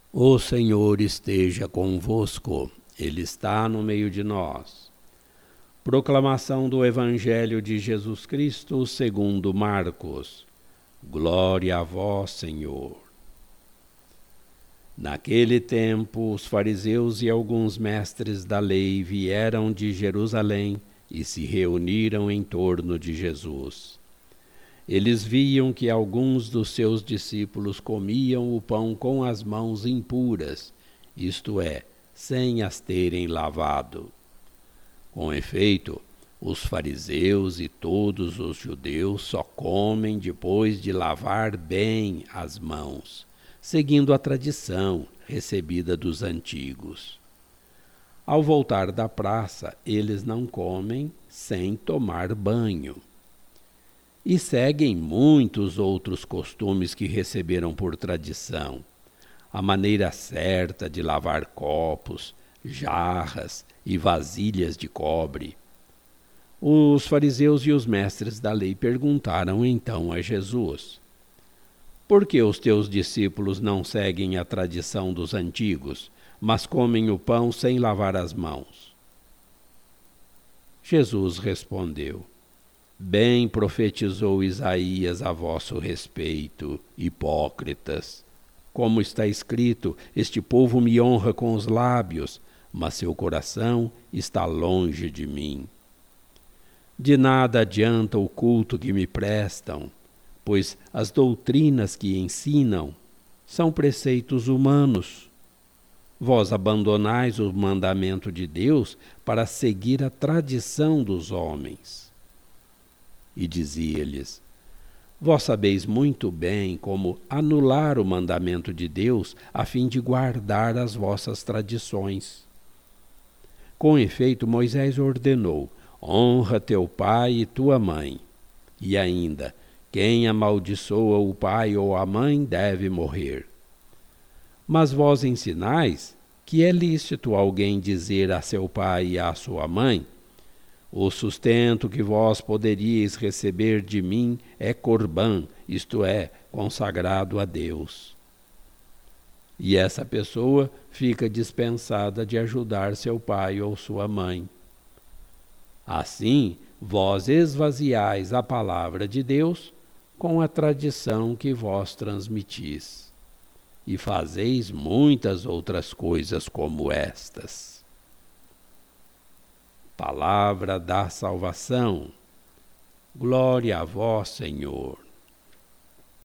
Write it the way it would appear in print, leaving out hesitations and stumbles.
O Senhor esteja convosco, Ele está no meio de nós. Proclamação do Evangelho de Jesus Cristo segundo Marcos. Glória a vós, Senhor. Naquele tempo, os fariseus e alguns mestres da lei vieram de Jerusalém e se reuniram em torno de Jesus. Eles viam que alguns dos seus discípulos comiam o pão com as mãos impuras, isto é, sem as terem lavado. Com efeito, os fariseus e todos os judeus só comem depois de lavar bem as mãos, seguindo a tradição recebida dos antigos. Ao voltar da praça, eles não comem sem tomar banho. E seguem muitos outros costumes que receberam por tradição. A maneira certa de lavar copos, jarras e vasilhas de cobre. Os fariseus e os mestres da lei perguntaram então a Jesus: por que os teus discípulos não seguem a tradição dos antigos, mas comem o pão sem lavar as mãos? Jesus respondeu: bem profetizou Isaías a vosso respeito, hipócritas. Como está escrito, este povo me honra com os lábios, mas seu coração está longe de mim. De nada adianta o culto que me prestam, pois as doutrinas que ensinam são preceitos humanos. Vós abandonais o mandamento de Deus para seguir a tradição dos homens. E dizia-lhes: vós sabeis muito bem como anular o mandamento de Deus a fim de guardar as vossas tradições. Com efeito, Moisés ordenou: honra teu pai e tua mãe. E ainda, quem amaldiçoa o pai ou a mãe deve morrer. Mas vós ensinais que é lícito alguém dizer a seu pai e à sua mãe: o sustento que vós poderíeis receber de mim é corbã, isto é, consagrado a Deus. E essa pessoa fica dispensada de ajudar seu pai ou sua mãe. Assim, vós esvaziais a palavra de Deus com a tradição que vós transmitis, e fazeis muitas outras coisas como estas. Palavra da salvação. Glória a vós, Senhor.